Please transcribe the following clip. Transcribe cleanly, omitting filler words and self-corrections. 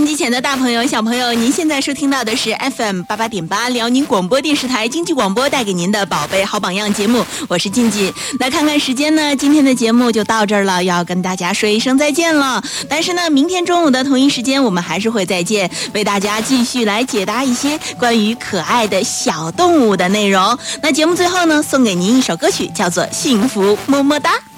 音机前的大朋友小朋友，您现在收听到的是 FM88.8 辽宁广播电视台经济广播带给您的宝贝好榜样节目，我是静静。那看看时间呢，今天的节目就到这儿了，要跟大家说一声再见了。但是呢，明天中午的同一时间我们还是会再见，为大家继续来解答一些关于可爱的小动物的内容。那节目最后呢，送给您一首歌曲，叫做《幸福么么哒》。